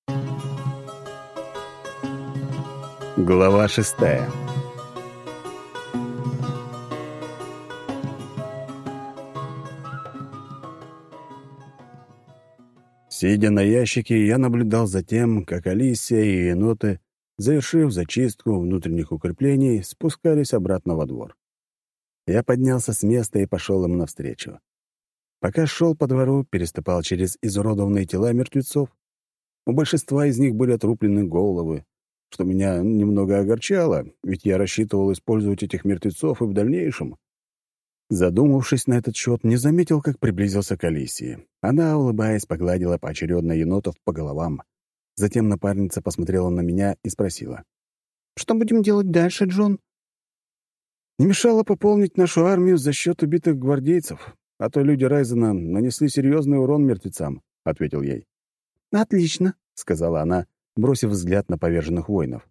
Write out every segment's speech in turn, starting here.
Глава 6. Сидя на ящике, я наблюдал за тем, как Алисия и еноты, завершив зачистку внутренних укреплений, спускались обратно во двор. Я поднялся с места и пошел им навстречу. Пока шел по двору, переступал через изуродованные тела мертвецов. У большинства из них были отрублены головы, что меня немного огорчало, ведь я рассчитывал использовать этих мертвецов и в дальнейшем. Задумавшись на этот счет, не заметил, как приблизился к Алисии. Она, улыбаясь, погладила поочередно енотов по головам. Затем напарница посмотрела на меня и спросила. «Что будем делать дальше, Джон?» «Не мешало пополнить нашу армию за счет убитых гвардейцев, а то люди Райзена нанесли серьезный урон мертвецам», — ответил ей. «Отлично», — сказала она, бросив взгляд на поверженных воинов.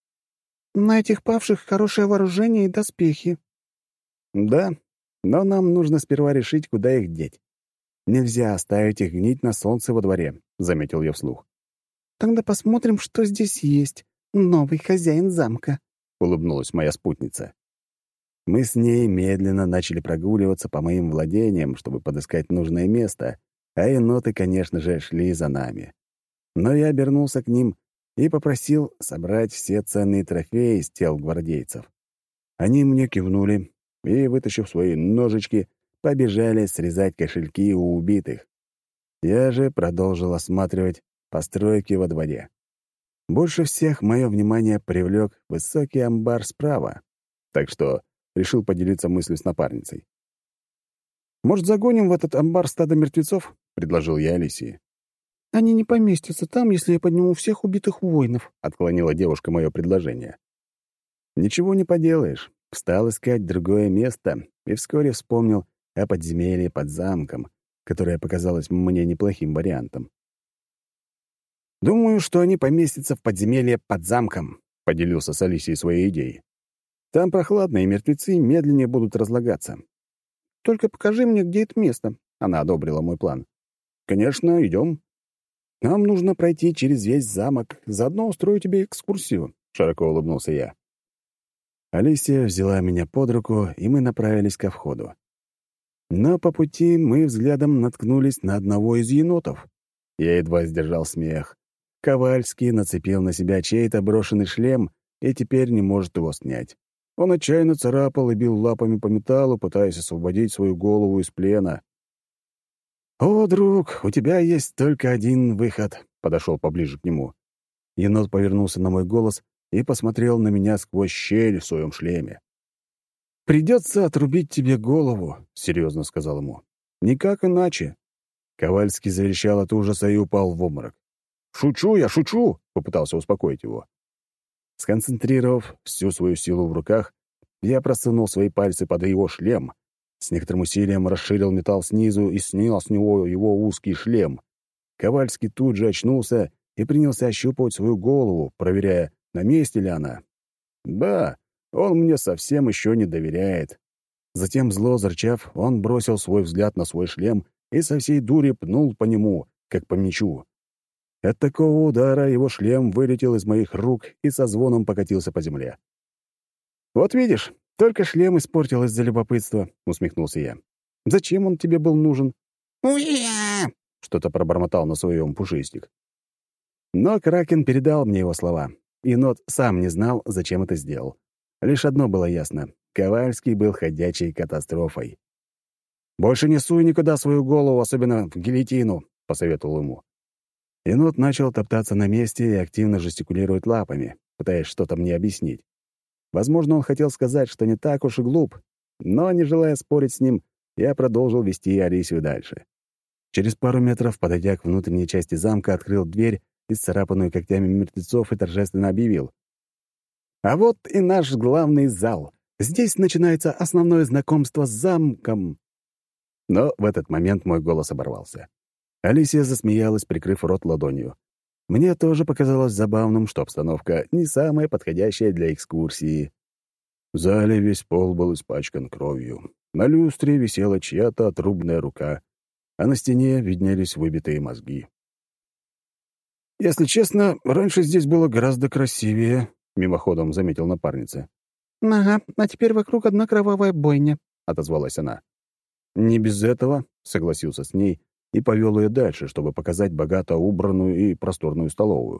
«На этих павших хорошее вооружение и доспехи». «Да, но нам нужно сперва решить, куда их деть. Нельзя оставить их гнить на солнце во дворе», — заметил я вслух. «Тогда посмотрим, что здесь есть. Новый хозяин замка», — улыбнулась моя спутница. Мы с ней медленно начали прогуливаться по моим владениям, чтобы подыскать нужное место, а еноты, конечно же, шли за нами. Но я обернулся к ним и попросил собрать все ценные трофеи с тел гвардейцев. Они мне кивнули и, вытащив свои ножички, побежали срезать кошельки у убитых. Я же продолжил осматривать постройки во дворе. Больше всех мое внимание привлек высокий амбар справа, так что решил поделиться мыслью с напарницей. «Может, загоним в этот амбар стадо мертвецов?» — предложил я Алисии. «Они не поместятся там, если я подниму всех убитых воинов», — отклонила девушка мое предложение. «Ничего не поделаешь. Стал искать другое место и вскоре вспомнил о подземелье под замком, которое показалось мне неплохим вариантом. «Думаю, что они поместятся в подземелье под замком», — поделился с Алисией своей идеей. «Там прохладно, и мертвецы медленнее будут разлагаться». «Только покажи мне, где это место», — она одобрила мой план. «Конечно, идем. Нам нужно пройти через весь замок, заодно устрою тебе экскурсию», — широко улыбнулся я. Алисия взяла меня под руку, и мы направились ко входу. Но по пути мы взглядом наткнулись на одного из енотов. Я едва сдержал смех. Ковальский нацепил на себя чей-то брошенный шлем и теперь не может его снять. Он отчаянно царапал и бил лапами по металлу, пытаясь освободить свою голову из плена. «О, друг, у тебя есть только один выход», — подошел поближе к нему. Енот повернулся на мой голос и посмотрел на меня сквозь щель в своем шлеме. «Придется отрубить тебе голову», — серьезно сказал ему. «Никак иначе». Ковальский заверещал от ужаса и упал в обморок. «Шучу я, шучу!» — попытался успокоить его. Сконцентрировав всю свою силу в руках, я просунул свои пальцы под его шлем, с некоторым усилием расширил металл снизу и снял с него его узкий шлем. Ковальский тут же очнулся и принялся ощупывать свою голову, проверяя, на месте ли она. Да, он мне совсем еще не доверяет. Затем, зло зарычав, он бросил свой взгляд на свой шлем и со всей дури пнул по нему, как по мячу. От такого удара его шлем вылетел из моих рук и со звоном покатился по земле. «Вот видишь, только шлем испортил из-за любопытства», — усмехнулся я. «Зачем он тебе был нужен?» «Уя!» — что-то пробормотал на своем пушистик. Но Кракен передал мне его слова. Енот сам не знал, зачем это сделал. Лишь одно было ясно — Ковальский был ходячей катастрофой. «Больше не суй никуда свою голову, особенно в гильотину», — посоветовал ему. Енот начал топтаться на месте и активно жестикулировать лапами, пытаясь что-то мне объяснить. Возможно, он хотел сказать, что не так уж и глуп, но, не желая спорить с ним, я продолжил вести Алисию дальше. Через пару метров, подойдя к внутренней части замка, открыл дверь, исцарапанную когтями мертвецов, и торжественно объявил. «А вот и наш главный зал. Здесь начинается основное знакомство с замком». Но в этот момент мой голос оборвался. Алисия засмеялась, прикрыв рот ладонью. Мне тоже показалось забавным, что обстановка не самая подходящая для экскурсии. В зале весь пол был испачкан кровью. На люстре висела чья-то отрубленная рука, а на стене виднелись выбитые мозги. «Если честно, раньше здесь было гораздо красивее», — мимоходом заметил напарница. «Ага, а теперь вокруг одна кровавая бойня», — отозвалась она. «Не без этого», — согласился с ней и повел ее дальше, чтобы показать богато убранную и просторную столовую.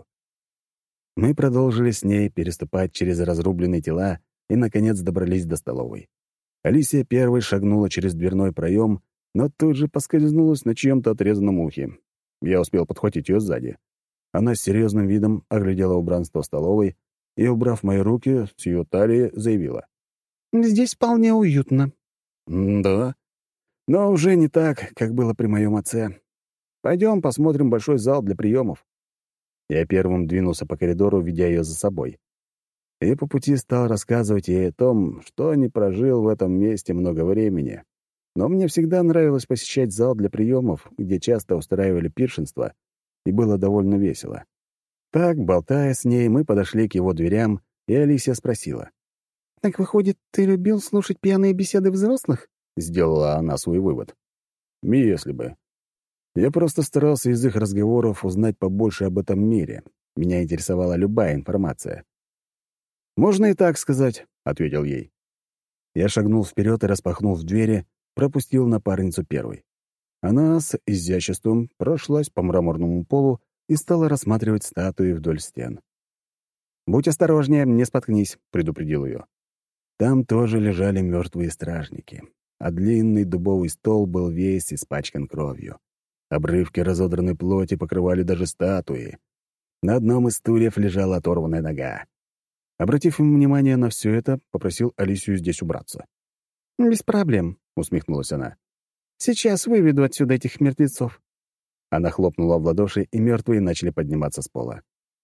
Мы продолжили с ней переступать через разрубленные тела и, наконец, добрались до столовой. Алисия первой шагнула через дверной проем, но тут же поскользнулась на чьем-то отрезанном ухе. Я успел подхватить ее сзади. Она с серьезным видом оглядела убранство столовой и, убрав мои руки с ее талии, заявила. «Здесь вполне уютно». «Да, но уже не так, как было при моем отце. Пойдем посмотрим большой зал для приемов». Я первым двинулся по коридору, ведя ее за собой. И по пути стал рассказывать ей о том, что не прожил в этом месте много времени. Но мне всегда нравилось посещать зал для приемов, где часто устраивали пиршества, и было довольно весело. Так, болтая с ней, мы подошли к его дверям, и Алисия спросила. «Так выходит, ты любил слушать пьяные беседы взрослых?» — сделала она свой вывод. «Если бы. Я просто старался из их разговоров узнать побольше об этом мире. Меня интересовала любая информация». «Можно и так сказать», — ответил ей. Я шагнул вперед и, распахнув двери, пропустил напарницу первой. Она с изяществом прошлась по мраморному полу и стала рассматривать статуи вдоль стен. «Будь осторожнее, не споткнись», — предупредил ее. Там тоже лежали мертвые стражники, а длинный дубовый стол был весь испачкан кровью. Обрывки разодранной плоти покрывали даже статуи. На одном из стульев лежала оторванная нога. Обратив им внимание на все это, попросил Алисию здесь убраться. «Без проблем», — усмехнулась она. «Сейчас выведу отсюда этих мертвецов». Она хлопнула в ладоши, и мертвые начали подниматься с пола.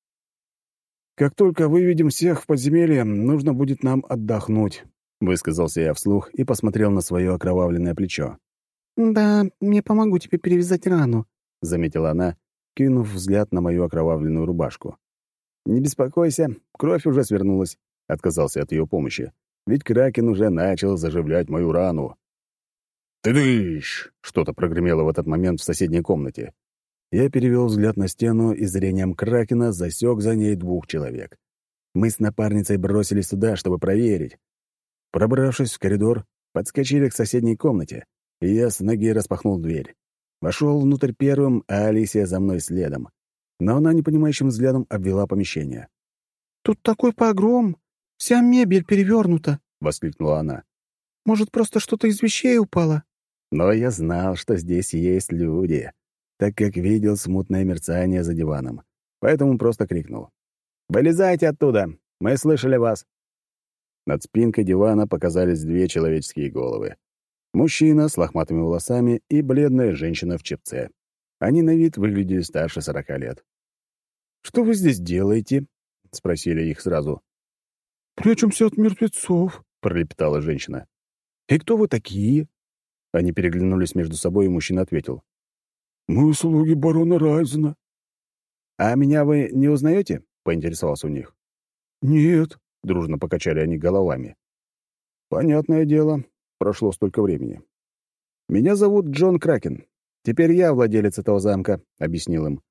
«Как только выведем всех в подземелье, нужно будет нам отдохнуть», — высказался я вслух и посмотрел на свое окровавленное плечо. «Да, я помогу тебе перевязать рану», — заметила она, кинув взгляд на мою окровавленную рубашку. «Не беспокойся, кровь уже свернулась», — отказался от ее помощи. «Ведь Кракен уже начал заживлять мою рану». «Тыдыщ!» — что-то прогремело в этот момент в соседней комнате. Я перевел взгляд на стену и зрением Кракена засек за ней 2 человек. Мы с напарницей бросились сюда, чтобы проверить. Пробравшись в коридор, подскочили к соседней комнате, и я с ноги распахнул дверь. Вошел внутрь первым, а Алисия за мной следом. Но она непонимающим взглядом обвела помещение. «Тут такой погром! Вся мебель перевернута!» — воскликнула она. «Может, просто что-то из вещей упало?» Но я знал, что здесь есть люди, так как видел смутное мерцание за диваном. Поэтому просто крикнул. «Вылезайте оттуда! Мы слышали вас!» Над спинкой дивана показались 2 человеческие головы. Мужчина с лохматыми волосами и бледная женщина в чепце. Они на вид выглядели старше 40 лет. «Что вы здесь делаете?» — спросили их сразу. «Прячемся от мертвецов», — пролепетала женщина. «И кто вы такие?» Они переглянулись между собой, и мужчина ответил. «Мы слуги барона Райзена». «А меня вы не узнаете?» — поинтересовался у них. «Нет», — дружно покачали они головами. «Понятное дело, прошло столько времени. Меня зовут Джон Кракен. Теперь я владелец этого замка», — объяснил им.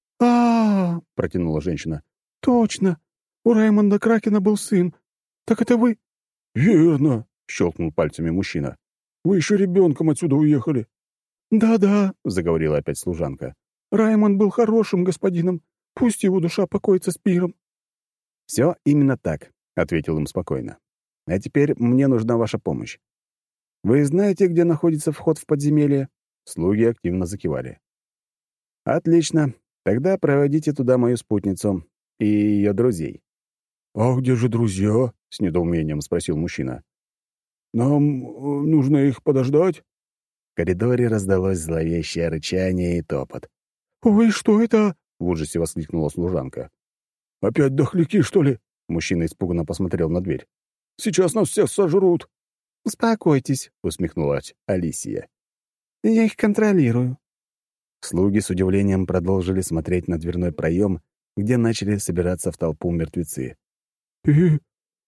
Протянула женщина. «Точно! У Раймонда Кракена был сын. Так это вы?» «Верно», — щелкнул пальцами мужчина. «Вы еще ребенком отсюда уехали». «Да-да», — заговорила опять служанка. «Раймонд был хорошим господином. Пусть его душа покоится с пиром». «Все именно так», — ответил им спокойно. «А теперь мне нужна ваша помощь. Вы знаете, где находится вход в подземелье?» Слуги активно закивали. «Отлично. Тогда проводите туда мою спутницу и ее друзей». «А где же друзья?» — с недоумением спросил мужчина. «Нам нужно их подождать?» В коридоре раздалось зловещее рычание и топот. «Ой, что это?» — в ужасе воскликнула служанка. «Опять дохляки, что ли?» — мужчина испуганно посмотрел на дверь. «Сейчас нас всех сожрут!» «Успокойтесь», — усмехнулась Алисия. «Я их контролирую». Слуги с удивлением продолжили смотреть на дверной проем, где начали собираться в толпу мертвецы. «И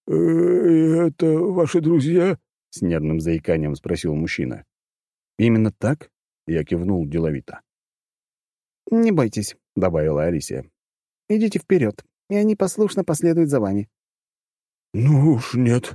это ваши друзья?» — с нервным заиканием спросил мужчина. «Именно так?» — я кивнул деловито. «Не бойтесь», — добавила Алисия. Идите вперед, и они послушно последуют за вами». «Ну уж нет.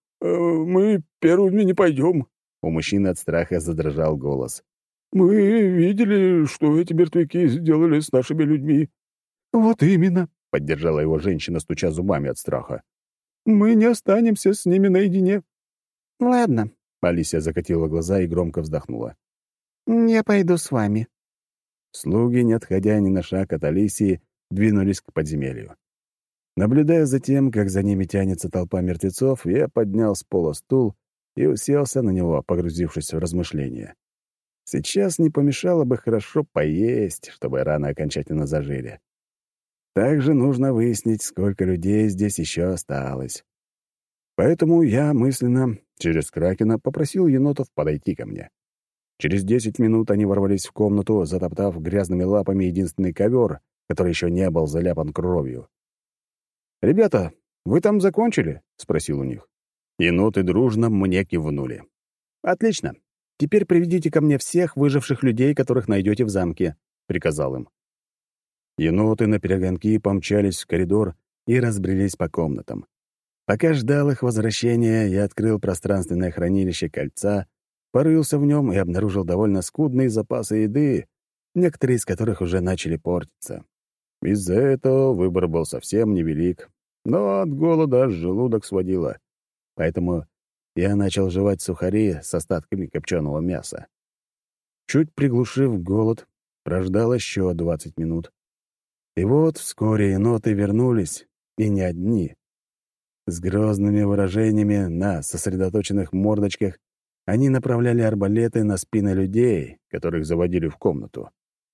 Мы первыми не пойдем». У мужчины от страха задрожал голос. «Мы видели, что эти мертвяки сделали с нашими людьми». «Вот именно», — поддержала его женщина, стуча зубами от страха. «Мы не останемся с ними наедине». «Ладно, Алисия закатила глаза и громко вздохнула. я пойду с вами». Слуги, не отходя ни на шаг от Алисии, двинулись к подземелью. Наблюдая за тем, как за ними тянется толпа мертвецов, я поднял с пола стул и уселся на него, погрузившись в размышления. Сейчас не помешало бы хорошо поесть, чтобы раны окончательно зажили. Также нужно выяснить, сколько людей здесь еще осталось. Поэтому я мысленно, через Кракена, попросил енотов подойти ко мне. Через 10 минут они ворвались в комнату, затоптав грязными лапами единственный ковер, который еще не был заляпан кровью. «Ребята, вы там закончили?» — спросил у них. Еноты дружно мне кивнули. «Отлично. Теперь приведите ко мне всех выживших людей, которых найдете в замке», — приказал им. Еноты на перегонки помчались в коридор и разбрелись по комнатам. Пока ждал их возвращения, я открыл пространственное хранилище кольца, порылся в нем и обнаружил довольно скудные запасы еды, некоторые из которых уже начали портиться. Из-за этого выбор был совсем невелик, но от голода аж желудок сводило. Поэтому я начал жевать сухари с остатками копченого мяса. Чуть приглушив голод, прождал еще 20 минут. И вот вскоре еноты вернулись, и не одни. С грозными выражениями на сосредоточенных мордочках они направляли арбалеты на спины людей, которых заводили в комнату.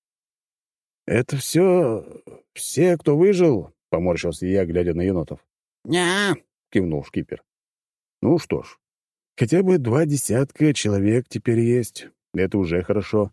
«Это все, кто выжил?» — поморщился я, глядя на енотов. «Ня!» — кивнул шкипер. «Ну что ж, хотя бы 20 человек теперь есть. Это уже хорошо».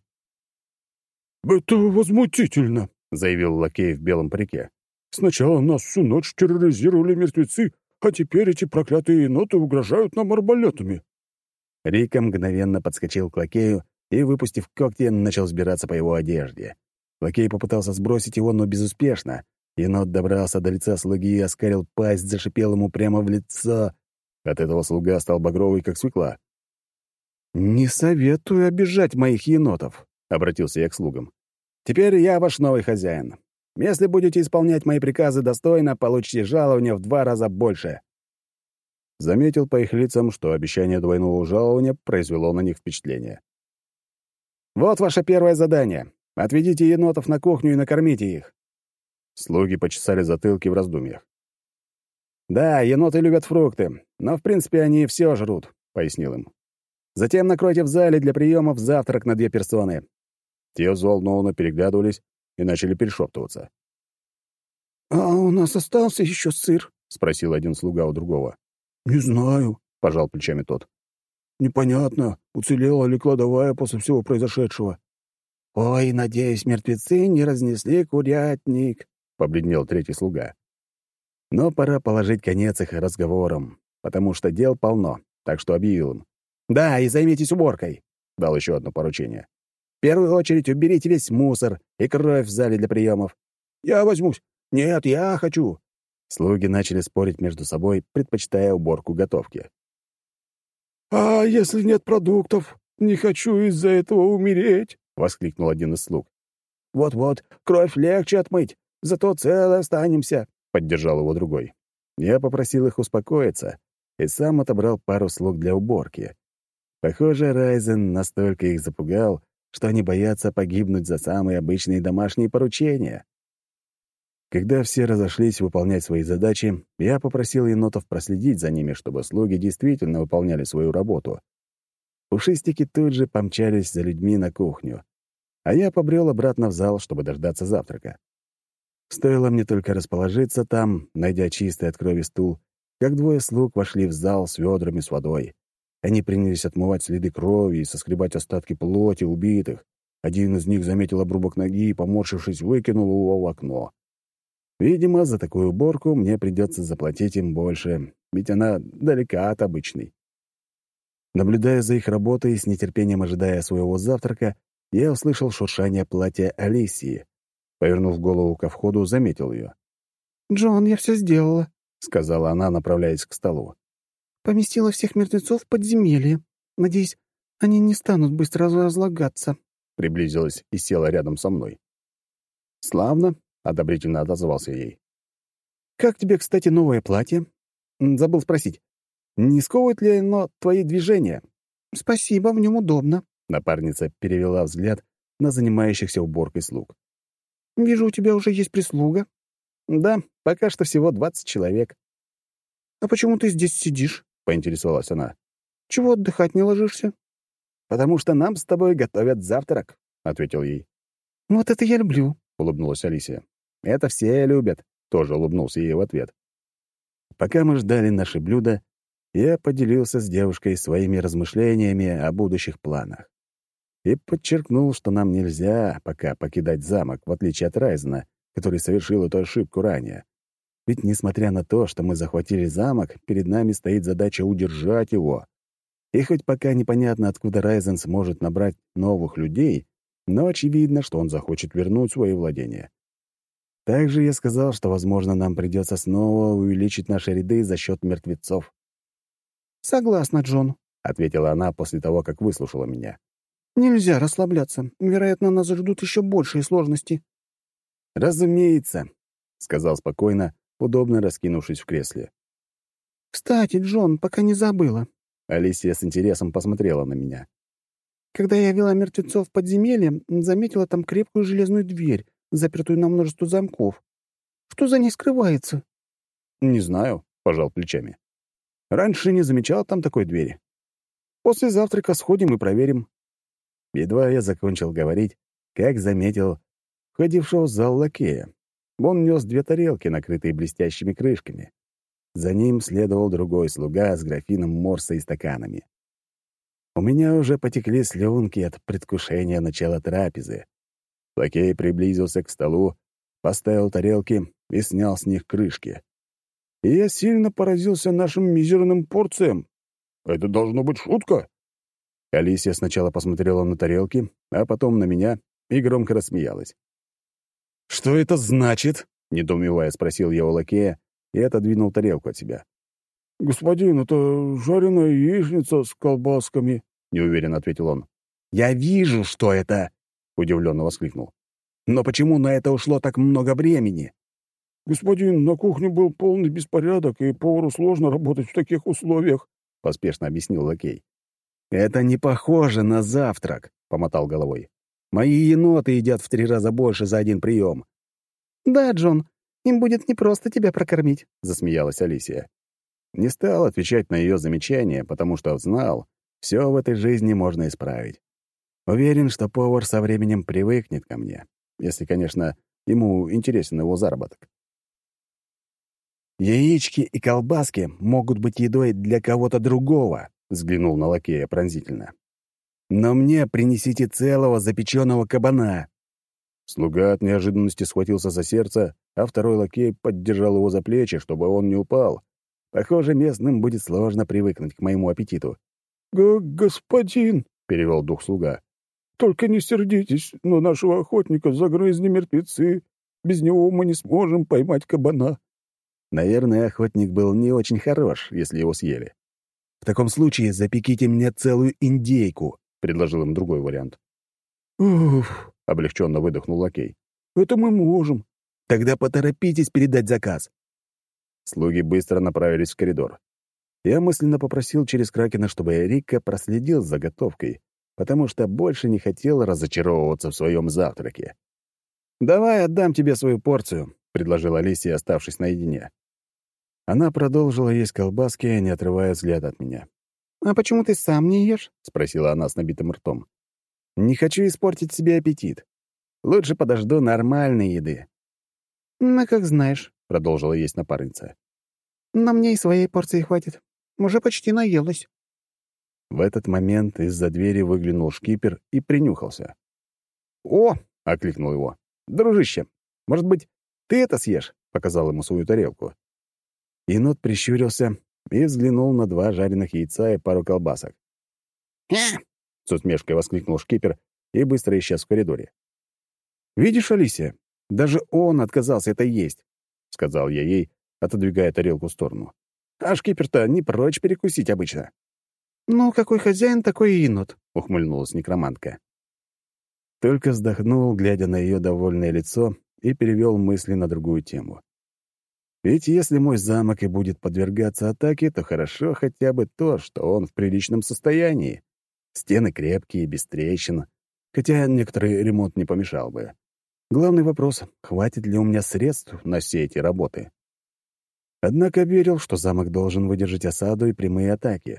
«Это возмутительно», — заявил лакей в белом парике. «Сначала нас всю ночь терроризировали мертвецы, а теперь эти проклятые еноты угрожают нам арбалетами». Рика мгновенно подскочил к лакею и, выпустив когти, начал сбираться по его одежде. Лакей попытался сбросить его, но безуспешно. Енот добрался до лица слуги и оскалил пасть, зашипел ему прямо в лицо. От этого слуга стал багровый, как свекла. «Не советую обижать моих енотов», — обратился я к слугам. «Теперь я ваш новый хозяин. Если будете исполнять мои приказы достойно, получите жалование в 2 раза больше». Заметил по их лицам, что обещание двойного жалования произвело на них впечатление. «Вот ваше первое задание. Отведите енотов на кухню и накормите их». Слуги почесали затылки в раздумьях. «Да, еноты любят фрукты, но, в принципе, они все жрут», — пояснил им. «Затем накройте в зале для приемов завтрак на 2 персоны». Те взволнованно переглядывались и начали перешептываться. «А у нас остался еще сыр?» — спросил один слуга у другого. «Не знаю», — Пожал плечами тот. «непонятно, уцелела ли кладовая после всего произошедшего». «Ой, надеюсь, мертвецы не разнесли курятник», — побледнел третий слуга. Но пора положить конец их разговорам, потому что дел полно, так что объявил им. «Да, и займитесь уборкой», — дал еще одно поручение. «В первую очередь уберите весь мусор и кровь в зале для приемов». «Я возьмусь». «Нет, я хочу». Слуги начали спорить между собой, предпочитая уборку готовки. «А если нет продуктов? Не хочу из-за этого умереть», — воскликнул один из слуг. «Вот-вот, кровь легче отмыть, зато целы останемся», — поддержал его другой. Я попросил их успокоиться и сам отобрал пару слуг для уборки. Похоже, Райзен настолько их запугал, что они боятся погибнуть за самые обычные домашние поручения. Когда все разошлись выполнять свои задачи, я попросил енотов проследить за ними, чтобы слуги действительно выполняли свою работу. Пушистики тут же помчались за людьми на кухню, а я побрел обратно в зал, чтобы дождаться завтрака. Стоило мне только расположиться там, найдя чистый от крови стул, как 2 слуг вошли в зал с ведрами с водой. Они принялись отмывать следы крови и соскребать остатки плоти убитых. Один из них заметил обрубок ноги и, поморщившись, выкинул его в окно. Видимо, за такую уборку мне придется заплатить им больше, ведь она далека от обычной. Наблюдая за их работой и с нетерпением ожидая своего завтрака, я услышал шуршание платья Алисии. Повернув голову ко входу, заметил ее. «Джон, я все сделала», — сказала она, направляясь к столу. «Поместила всех мертвецов в подземелье. Надеюсь, они не станут быстро разлагаться». Приблизилась и села рядом со мной. «Славно», — одобрительно отозвался ей. «Как тебе, кстати, новое платье? Забыл спросить, не сковывает ли оно твои движения?» «Спасибо, в нем удобно». Напарница перевела взгляд на занимающихся уборкой слуг. «Вижу, у тебя уже есть прислуга». «Да, пока что всего 20 человек». «А почему ты здесь сидишь?» — поинтересовалась она. «Чего отдыхать не ложишься?» «Потому что нам с тобой готовят завтрак», — ответил ей. «Вот это я люблю», — улыбнулась Алисия. «Это все любят», — тоже улыбнулся ей в ответ. Пока мы ждали наши блюда, я поделился с девушкой своими размышлениями о будущих планах и подчеркнул, что нам нельзя пока покидать замок, в отличие от Райзена, который совершил эту ошибку ранее. Ведь, несмотря на то, что мы захватили замок, перед нами стоит задача удержать его. И хоть пока непонятно, откуда Райзен сможет набрать новых людей, но очевидно, что он захочет вернуть свои владения. Также я сказал, что, возможно, нам придется снова увеличить наши ряды за счет мертвецов. «Согласна, Джон», — ответила она после того, как выслушала меня. «Нельзя расслабляться. Вероятно, нас ждут еще большие сложности». «Разумеется», — сказал спокойно, удобно раскинувшись в кресле. «Кстати, Джон, пока не забыла. Алисия с интересом посмотрела на меня. Когда я вела мертвецов в подземелье, заметила там крепкую железную дверь, запертую на множество замков. Что за ней скрывается?» «Не знаю», — пожал плечами. «Раньше не замечал там такой двери. После завтрака сходим и проверим». Едва я закончил говорить, как заметил входившего в зал лакея. Он нес 2 тарелки, накрытые блестящими крышками. За ним следовал другой слуга с графином морса и стаканами. У меня уже потекли слюнки от предвкушения начала трапезы. Лакей приблизился к столу, поставил тарелки и снял с них крышки. И я сильно поразился нашим мизерным порциям. Это должно быть шутка. Алисия сначала посмотрела на тарелки, а потом на меня и громко рассмеялась. «Что это значит?» — недоумевая спросил я у лакея и отодвинул тарелку от себя. «Господин, это жареная яичница с колбасками», — неуверенно ответил он. «Я вижу, что это!» — удивленно воскликнул. «Но почему на это ушло так много времени?» «Господин, на кухне был полный беспорядок, и повару сложно работать в таких условиях», — поспешно объяснил лакей. «Это не похоже на завтрак», — помотал головой. «Мои еноты едят в 3 раза больше за один прием». «Да, Джон, им будет непросто тебя прокормить», — засмеялась Алисия. Не стал отвечать на ее замечание, потому что знал, все в этой жизни можно исправить. Уверен, что повар со временем привыкнет ко мне, если, конечно, ему интересен его заработок. «Яички и колбаски могут быть едой для кого-то другого», — взглянул на лакея пронзительно. «Но мне принесите целого запеченного кабана». Слуга от неожиданности схватился за сердце, а второй лакей поддержал его за плечи, чтобы он не упал. Похоже, местным будет сложно привыкнуть к моему аппетиту. «Господин», — перевел дух слуга, — «только не сердитесь, но нашего охотника загрызли мертвецы. Без него мы не сможем поймать кабана». Наверное, охотник был не очень хорош, если его съели. «В таком случае запеките мне целую индейку», — предложил им другой вариант. «Уф», — облегченно выдохнул лакей. «это мы можем». «Тогда поторопитесь передать заказ». Слуги быстро направились в коридор. Я мысленно попросил через Кракена, чтобы Рикка проследил за готовкой, потому что больше не хотел разочаровываться в своем завтраке. «Давай отдам тебе свою порцию», — предложила Алисия, оставшись наедине. Она продолжила есть колбаски, не отрывая взгляд от меня. «А почему ты сам не ешь?» — спросила она с набитым ртом. «Не хочу испортить себе аппетит. Лучше подожду нормальной еды». «Ну, как знаешь», — продолжила есть напарница. «Но мне и своей порции хватит. Уже почти наелась». В этот момент из-за двери выглянул шкипер и принюхался. «О!» — окликнул его. «Дружище, может быть, ты это съешь?» — показал ему свою тарелку. Енот прищурился и взглянул на 2 жареных яйца и пару колбасок. С усмешкой воскликнул шкипер и быстро исчез в коридоре. «Видишь, Алисия, Даже он отказался это есть», — сказал я ей, отодвигая тарелку в сторону. «А шкипер-то не прочь перекусить обычно». «Ну, какой хозяин, такой и енот», — ухмыльнулась некромантка. Только вздохнул, глядя на ее довольное лицо, и перевел мысли на другую тему. Ведь если мой замок и будет подвергаться атаке, то хорошо хотя бы то, что он в приличном состоянии. Стены крепкие, без трещин, хотя некоторый ремонт не помешал бы. Главный вопрос — хватит ли у меня средств на все эти работы? Однако верил, что замок должен выдержать осаду и прямые атаки.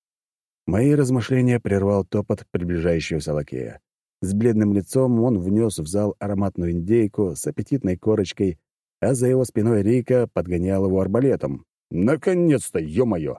Мои размышления прервал топот приближающегося лакея. С бледным лицом он внес в зал ароматную индейку с аппетитной корочкой, а за его спиной Рика подгонял его арбалетом. «Наконец-то, ё-моё!»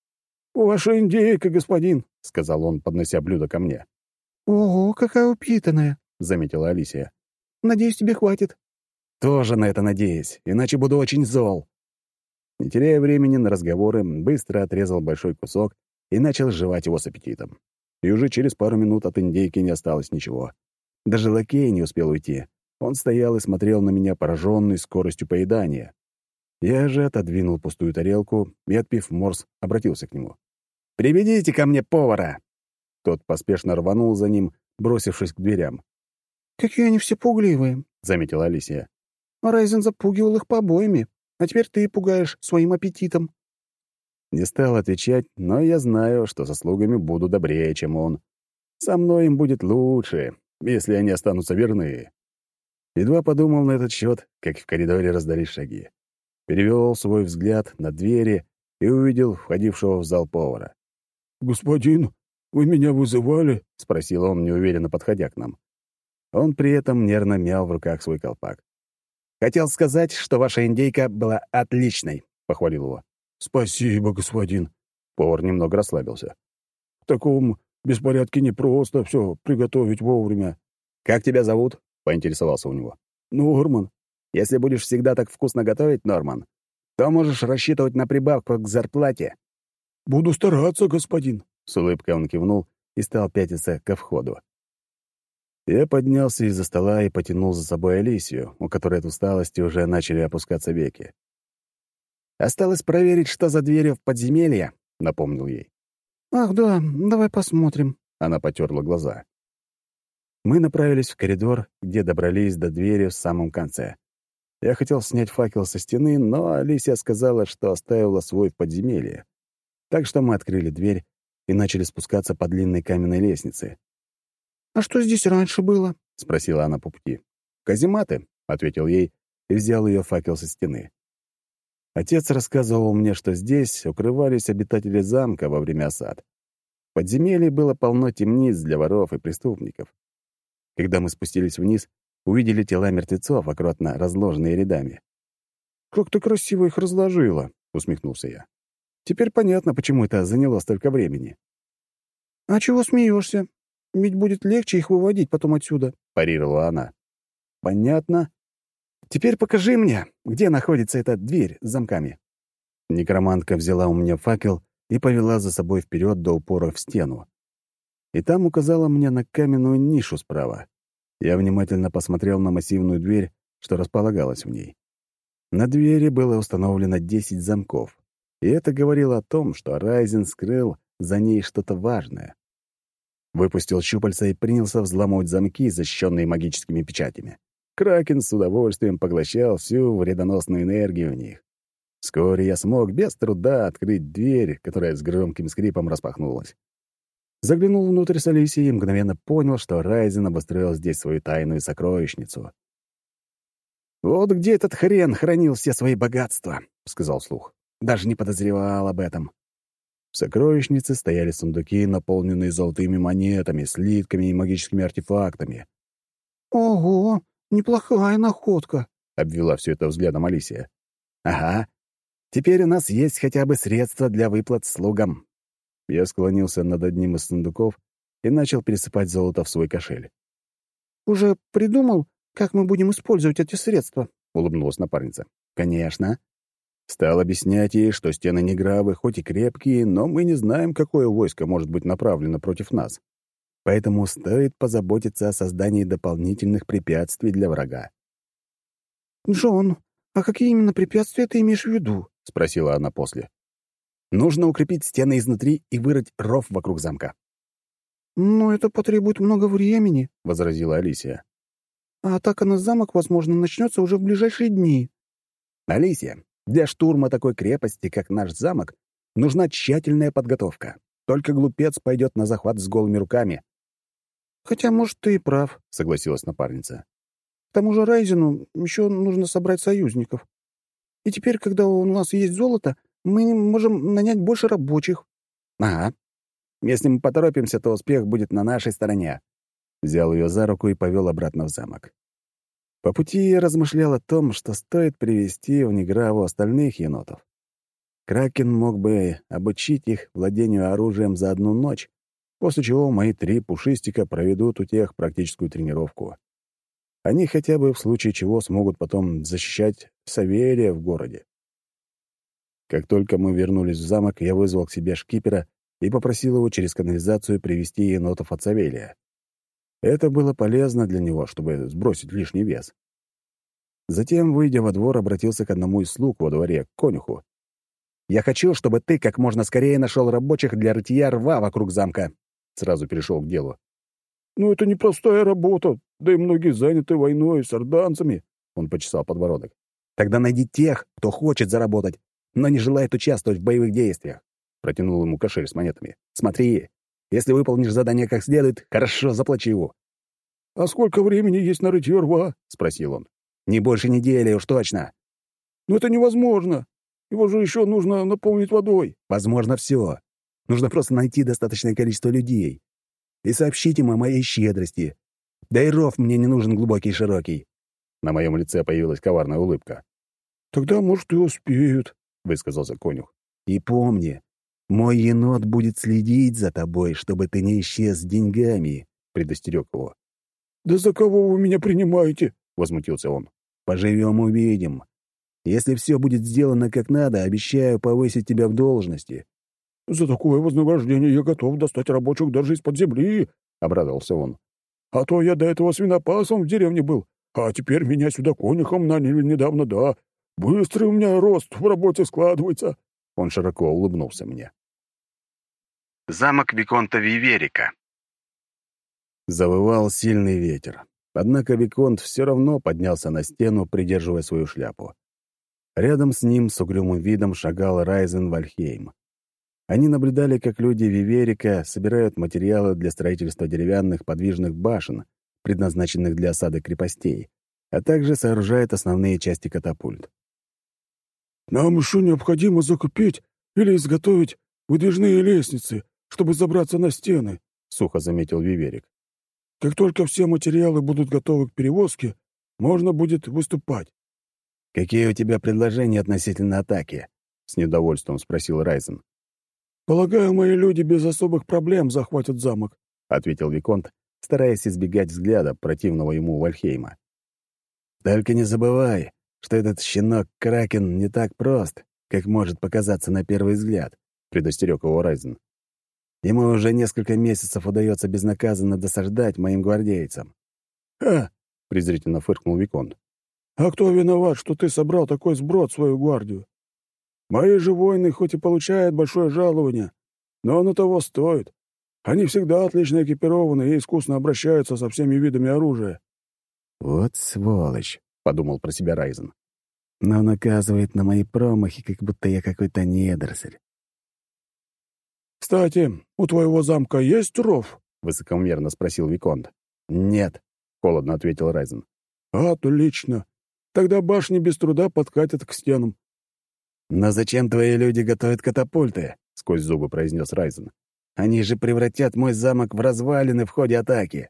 «Ваша индейка, господин», — сказал он, поднося блюдо ко мне. «Ого, какая упитанная», — заметила Алисия. «Надеюсь, тебе хватит». «Тоже на это надеюсь, иначе буду очень зол». Не теряя времени на разговоры, быстро отрезал большой кусок и начал жевать его с аппетитом. И уже через пару минут от индейки не осталось ничего. Даже лакей не успел уйти. Он стоял и смотрел на меня, пораженный скоростью поедания. Я же отодвинул пустую тарелку и, отпив морс, обратился к нему. «Приведите ко мне повара!» Тот поспешно рванул за ним, бросившись к дверям. «Какие они все пугливые», — заметила Алисия. Райзен запугивал их побоями, а теперь ты пугаешь своим аппетитом». Не стал отвечать, но я знаю, что со слугами буду добрее, чем он. Со мной им будет лучше, если они останутся верны. Едва подумал на этот счет, как в коридоре раздались шаги. Перевел свой взгляд на двери и увидел входившего в зал повара. «Господин, вы меня вызывали?» — спросил он, неуверенно подходя к нам. Он при этом нервно мял в руках свой колпак. «Хотел сказать, что ваша индейка была отличной», — похвалил его. «Спасибо, господин». Повар немного расслабился. «В таком беспорядке непросто все приготовить вовремя». «Как тебя зовут?» — поинтересовался у него. «Норман». «Если будешь всегда так вкусно готовить, Норман, то можешь рассчитывать на прибавку к зарплате». «Буду стараться, господин». С улыбкой он кивнул и стал пятиться ко входу. Я поднялся из-за стола и потянул за собой Алисию, у которой от усталости уже начали опускаться веки. «Осталось проверить, что за дверью в подземелье», — напомнил ей. «Ах, да, давай посмотрим». Она потерла глаза. Мы направились в коридор, где добрались до двери в самом конце. Я хотел снять факел со стены, но Алисия сказала, что оставила свой в подземелье. Так что мы открыли дверь и начали спускаться по длинной каменной лестнице. «А что здесь раньше было?» — спросила она по пути. «Казематы», — ответил ей и взял ее факел со стены. Отец рассказывал мне, что здесь укрывались обитатели замка во время осад. В подземелье было полно темниц для воров и преступников. Когда мы спустились вниз, увидели тела мертвецов, аккуратно разложенные рядами. «Как ты красиво их разложила», — усмехнулся я. «Теперь понятно, почему это заняло столько времени». «А чего смеешься? Ведь будет легче их выводить потом отсюда», — парировала она. «Понятно. Теперь покажи мне, где находится эта дверь с замками». Некромантка взяла у меня факел и повела за собой вперед до упора в стену. И там указала мне на каменную нишу справа. Я внимательно посмотрел на массивную дверь, что располагалась в ней. На двери было установлено 10 замков, и это говорило о том, что Райзен скрыл за ней что-то важное. Выпустил щупальца и принялся взламывать замки, защищенные магическими печатями. Кракен с удовольствием поглощал всю вредоносную энергию в них. Вскоре я смог без труда открыть дверь, которая с громким скрипом распахнулась. Заглянул внутрь с Алисией и мгновенно понял, что Райзен обустроил здесь свою тайную сокровищницу. «Вот где этот хрен хранил все свои богатства», — сказал вслух. «Даже не подозревал об этом». В сокровищнице стояли сундуки, наполненные золотыми монетами, слитками и магическими артефактами. «Ого, неплохая находка», — обвела все это взглядом Алисия. «Ага. Теперь у нас есть хотя бы средства для выплат слугам». Я склонился над одним из сундуков и начал пересыпать золото в свой кошель. «Уже придумал, как мы будем использовать эти средства?» — улыбнулась напарница. «Конечно». Стал объяснять ей, что стены Негравы хоть и крепкие, но мы не знаем, какое войско может быть направлено против нас. Поэтому стоит позаботиться о создании дополнительных препятствий для врага. «Джон, а какие именно препятствия ты имеешь в виду?» — спросила она после. «Нужно укрепить стены изнутри и вырыть ров вокруг замка». «Но это потребует много времени», — возразила Алисия. «а атака на замок, возможно, начнется уже в ближайшие дни». «Алисия, для штурма такой крепости, как наш замок, нужна тщательная подготовка. Только глупец пойдет на захват с голыми руками». «Хотя, может, ты и прав», — согласилась напарница. «к тому же Райзену еще нужно собрать союзников. И теперь, когда у нас есть золото, мы можем нанять больше рабочих». «Ага. Если мы поторопимся, то успех будет на нашей стороне». Взял ее за руку и повел обратно в замок. По пути я размышлял о том, что стоит привести в Неграву остальных енотов. Кракен мог бы обучить их владению оружием за одну ночь, после чего мои 3 пушистика проведут у тех практическую тренировку. Они хотя бы в случае чего смогут потом защищать Саверия в городе. Как только мы вернулись в замок, я вызвал к себе шкипера и попросил его через канализацию привести енотов от Савелия. Это было полезно для него, чтобы сбросить лишний вес. Затем, выйдя во двор, обратился к одному из слуг во дворе, к конюху. «Я хочу, чтобы ты как можно скорее нашел рабочих для рытья рва вокруг замка». Сразу перешел к делу. «Ну, это непростая работа, да и многие заняты войной с орданцами», — он почесал подбородок. «Тогда найди тех, кто хочет заработать, но не желает участвовать в боевых действиях». Протянул ему кошель с монетами. «Смотри, если выполнишь задание как следует, хорошо заплачу его». «А сколько времени есть на рытье рва?» — спросил он. «Не больше недели, уж точно». «Но это невозможно. Его же еще нужно наполнить водой». «Возможно, все. Нужно просто найти достаточное количество людей и сообщить им о моей щедрости. Да и ров мне не нужен глубокий и широкий». На моем лице появилась коварная улыбка. «Тогда, может, и успеют», — высказался конюх. «И помни, мой енот будет следить за тобой, чтобы ты не исчез с деньгами», — предостерег его. «Да за кого вы меня принимаете?» — возмутился он. «Поживем — увидим. Если все будет сделано как надо, обещаю повысить тебя в должности». «За такое вознаграждение я готов достать рабочих даже из-под земли», — обрадовался он. «А то я до этого свинопасом в деревне был, а теперь меня сюда конюхом наняли недавно, да. Быстрый у меня рост в работе складывается». Он широко улыбнулся мне. Замок Виконта Виверика. Завывал сильный ветер. Однако Виконт все равно поднялся на стену, придерживая свою шляпу. Рядом с ним с угрюмым видом шагал Райзен Вальхейм. Они наблюдали, как люди Виверика собирают материалы для строительства деревянных подвижных башен, предназначенных для осады крепостей, а также сооружают основные части катапульт. «Нам еще необходимо закупить или изготовить выдвижные лестницы, чтобы забраться на стены», — сухо заметил Виверик. «Как только все материалы будут готовы к перевозке, можно будет выступать». «Какие у тебя предложения относительно атаки?» — с недовольством спросил Райзен. «Полагаю, мои люди без особых проблем захватят замок», — ответил Виконт, стараясь избегать взгляда противного ему Вальхейма. «Только не забывай, что этот щенок Кракен не так прост, как может показаться на первый взгляд», — предостерег его Райзен. «Ему уже несколько месяцев удается безнаказанно досаждать моим гвардейцам». «Ха!» — презрительно фыркнул Виконт. «А кто виноват, что ты собрал такой сброд в свою гвардию? Мои же воины хоть и получают большое жалование, но оно того стоит. Они всегда отлично экипированы и искусно обращаются со всеми видами оружия». «Вот сволочь», — подумал про себя Райзен. «Но он наказывает на мои промахи, как будто я какой-то недоросль». «Кстати, у твоего замка есть ров?» — высокомерно спросил Виконт. «Нет», — холодно ответил Райзен. «Отлично. Тогда башни без труда подкатят к стенам». «Но зачем твои люди готовят катапульты?» — сквозь зубы произнес Райзен. «Они же превратят мой замок в развалины в ходе атаки».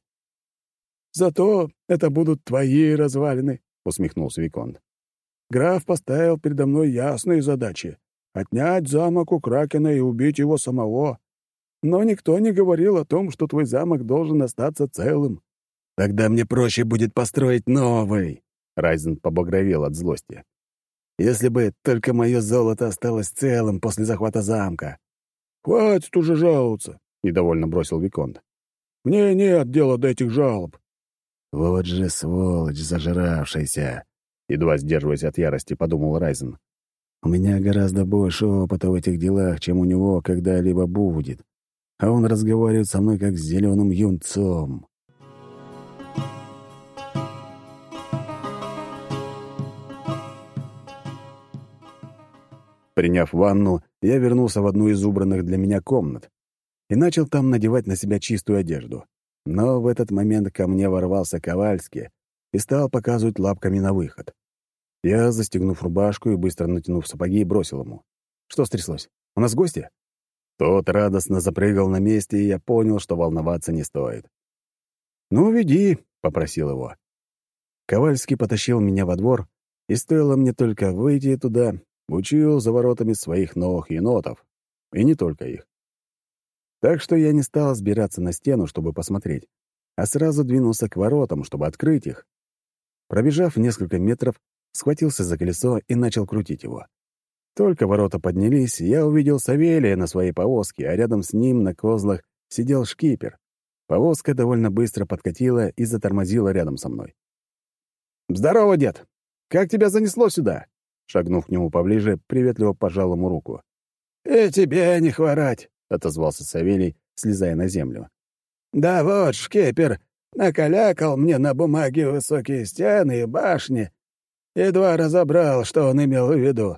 «Зато это будут твои развалины», — усмехнулся Виконт. «Граф поставил передо мной ясные задачи — отнять замок у Кракена и убить его самого. Но никто не говорил о том, что твой замок должен остаться целым». «Тогда мне проще будет построить новый», — Райзен побагровел от злости. «Если бы только мое золото осталось целым после захвата замка». «Хватит уже жаловаться», — недовольно бросил Виконт. «Мне нет дела до этих жалоб». «Вот же сволочь зажравшаяся!» едва сдерживаясь от ярости, подумал Райзен. «У меня гораздо больше опыта в этих делах, чем у него когда-либо будет. А он разговаривает со мной как с зеленым юнцом». Приняв ванну, я вернулся в одну из убранных для меня комнат и начал там надевать на себя чистую одежду. Но в этот момент ко мне ворвался Ковальский и стал показывать лапками на выход. Я, застегнув рубашку и быстро натянув сапоги, бросил ему. «Что стряслось? У нас гости?» Тот радостно запрыгал на месте, и я понял, что волноваться не стоит. «Ну, веди», — попросил его. Ковальский потащил меня во двор, и стоило мне только выйти туда, учуял за воротами своих новых енотов. И не только их. Так что я не стал сбираться на стену, чтобы посмотреть, а сразу двинулся к воротам, чтобы открыть их. Пробежав несколько метров, схватился за колесо и начал крутить его. Только ворота поднялись, я увидел Савелия на своей повозке, а рядом с ним на козлах сидел шкипер. Повозка довольно быстро подкатила и затормозила рядом со мной. «Здорово, дед! Как тебя занесло сюда?» Шагнув к нему поближе, приветливо пожал ему руку. «И тебе не хворать», — отозвался Савелий, слезая на землю. «Да вот, шкипер накалякал мне на бумаге высокие стены и башни. Едва разобрал, что он имел в виду».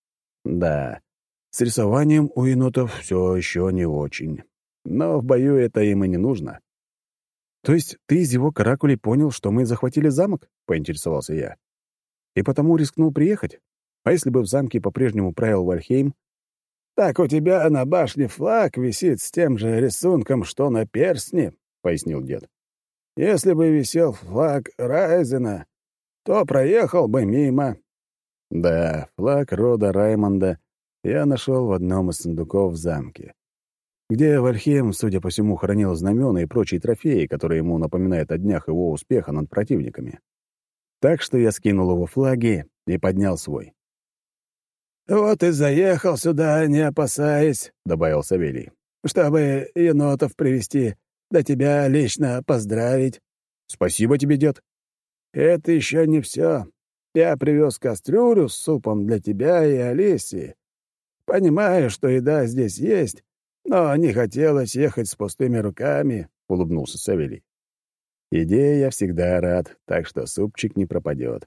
Да, с рисованием у енотов все еще не очень. Но в бою это им и не нужно. «То есть ты из его каракулей понял, что мы захватили замок?» — поинтересовался я. «И потому рискнул приехать? А если бы в замке по-прежнему правил Вальхейм?» «Так у тебя на башне флаг висит с тем же рисунком, что на перстне», — пояснил дед. «Если бы висел флаг Райзена, то проехал бы мимо». Да, флаг рода Раймонда я нашел в одном из сундуков в замке, где Вальхейм, судя по всему, хранил знамена и прочие трофеи, которые ему напоминают о днях его успеха над противниками. Так что я скинул его флаги и поднял свой. «Вот и заехал сюда, не опасаясь», — добавил Савелий, «чтобы енотов привести, да тебя лично поздравить». «Спасибо тебе, дед». «Это еще не все. Я привез кастрюлю с супом для тебя и Алисии. Понимаю, что еда здесь есть, но не хотелось ехать с пустыми руками», — улыбнулся Савелий. «Еде я всегда рад, так что супчик не пропадет».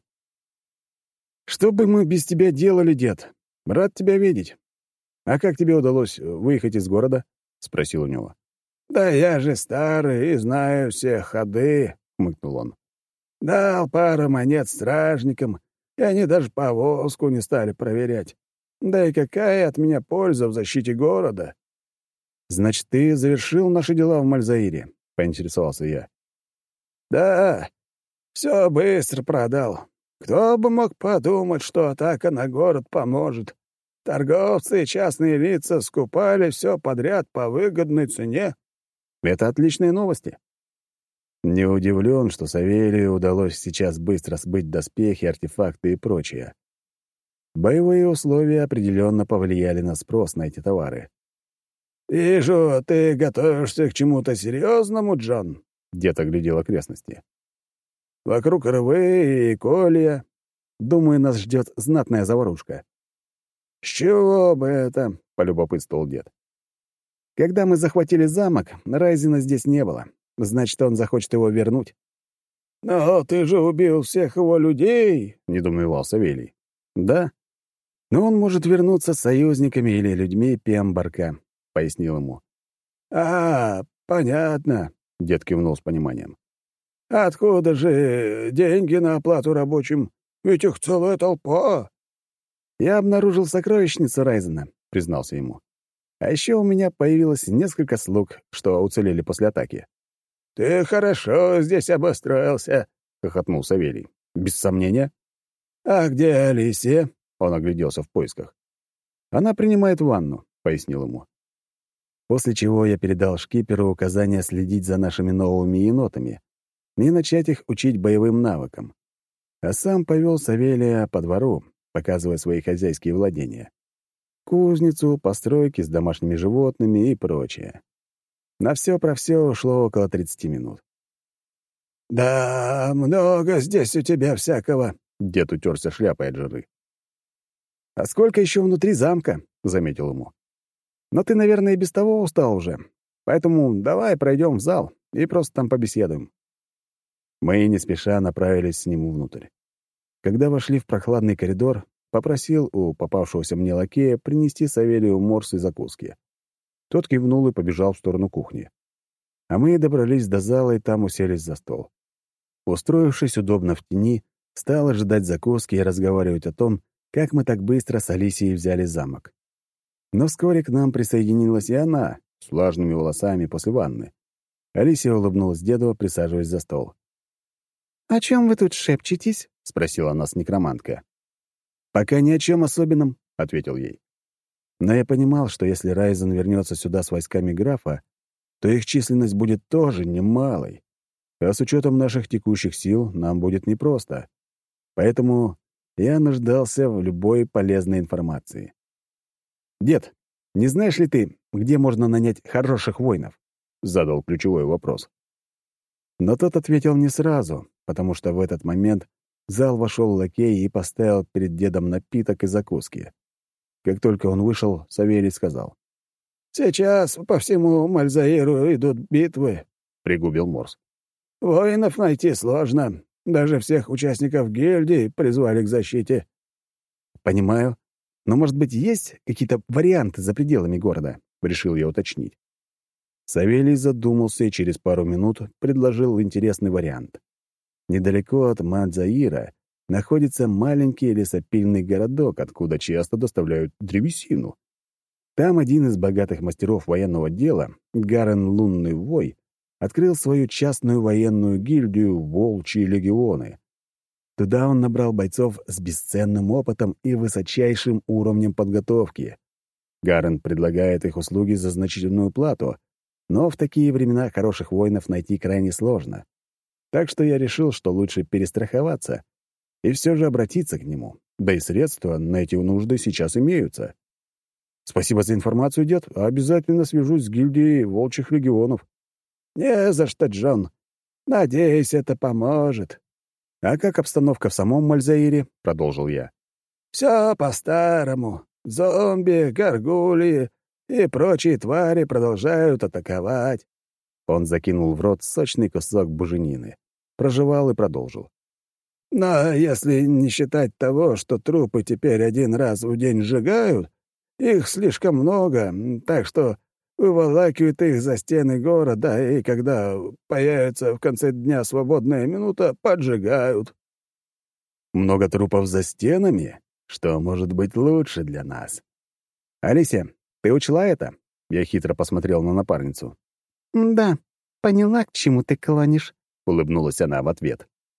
«Что бы мы без тебя делали, дед? Рад тебя видеть. А как тебе удалось выехать из города?» — спросил у него. «Да я же старый и знаю все ходы», — хмыкнул он. «Дал пару монет стражникам, и они даже повозку не стали проверять. Да и какая от меня польза в защите города?» «Значит, ты завершил наши дела в Мальзаире?» — поинтересовался я. «Да, все быстро продал. Кто бы мог подумать, что атака на город поможет. Торговцы и частные лица скупали все подряд по выгодной цене». «Это отличные новости». Не удивлен, что Савелию удалось сейчас быстро сбыть доспехи, артефакты и прочее. Боевые условия определенно повлияли на спрос на эти товары. «Вижу, ты готовишься к чему-то серьезному, Джон», — дед оглядел окрестности. «Вокруг рвы и колья. Думаю, нас ждет знатная заварушка». «С чего бы это?» — полюбопытствовал дед. «Когда мы захватили замок, Райзена здесь не было. Значит, он захочет его вернуть». «Но ты же убил всех его людей», — недоумевал Савелий. «Да. Но он может вернуться с союзниками или людьми Пембарка», — пояснил ему. «А, понятно», — дед кивнул с пониманием. «Откуда же деньги на оплату рабочим? Ведь их целая толпа». «Я обнаружил сокровищницу Райзена», — признался ему. «А еще у меня появилось несколько слуг, что уцелели после атаки». «Ты хорошо здесь обостроился», — хохотнул Савелий. «Без сомнения». «А где Алисия?» — он огляделся в поисках. «Она принимает ванну», — пояснил ему. После чего я передал шкиперу указание следить за нашими новыми енотами и начать их учить боевым навыкам. А сам повел Савелия по двору, показывая свои хозяйские владения. Кузницу, постройки с домашними животными и прочее. На все про все ушло около 30 минут. «Да, много здесь у тебя всякого», Дед утерся шляпой от жары. «А сколько еще внутри замка?» — заметил ему. «Но ты, наверное, и без того устал уже. Поэтому давай пройдем в зал и просто там побеседуем». Мы не спеша направились с ним внутрь. Когда вошли в прохладный коридор, попросил у попавшегося мне лакея принести Савелию морс и закуски. Тот кивнул и побежал в сторону кухни. А мы добрались до зала и там уселись за стол. Устроившись удобно в тени, стал ожидать закуски и разговаривать о том, как мы так быстро с Алисией взяли замок. Но вскоре к нам присоединилась и она, с влажными волосами после ванны. Алисия улыбнулась деду, присаживаясь за стол. «О чем вы тут шепчетесь?» — спросила нас некромантка. «Пока ни о чем особенном», — ответил ей. Но я понимал, что если Райзен вернется сюда с войсками графа, то их численность будет тоже немалой. А с учетом наших текущих сил нам будет непросто. Поэтому я нуждался в любой полезной информации. «Дед, не знаешь ли ты, где можно нанять хороших воинов?» — задал ключевой вопрос. Но тот ответил не сразу, потому что в этот момент в зал вошел лакей и поставил перед дедом напиток и закуски. Как только он вышел, Савелий сказал. «Сейчас по всему Мальзаиру идут битвы», — пригубил Морс. «Воинов найти сложно. Даже всех участников гильдии призвали к защите». «Понимаю. Но, может быть, есть какие-то варианты за пределами города?» — решил я уточнить. Савелий задумался и через пару минут предложил интересный вариант. Недалеко от Мадзаира находится маленький лесопильный городок, откуда часто доставляют древесину. Там один из богатых мастеров военного дела, Гарен Лунный Вой, открыл свою частную военную гильдию «Волчьи легионы». Туда он набрал бойцов с бесценным опытом и высочайшим уровнем подготовки. Гарен предлагает их услуги за значительную плату, но в такие времена хороших воинов найти крайне сложно. Так что я решил, что лучше перестраховаться и все же обратиться к нему. Да и средства на эти нужды сейчас имеются. Спасибо за информацию, дед. Обязательно свяжусь с гильдией волчьих легионов. Не за что, Джон. Надеюсь, это поможет. А как обстановка в самом Мальзаире? Продолжил я. Все по-старому. Зомби, горгульи и прочие твари продолжают атаковать. Он закинул в рот сочный кусок буженины, прожевал и продолжил. Но если не считать того, что трупы теперь один раз в день сжигают, их слишком много, так что выволакивают их за стены города, и когда появится в конце дня свободная минута, поджигают. Много трупов за стенами? Что может быть лучше для нас? Алисия, ты учла это? Я хитро посмотрел на напарницу. «Да, поняла, к чему ты клонишь», — улыбнулась она в ответ.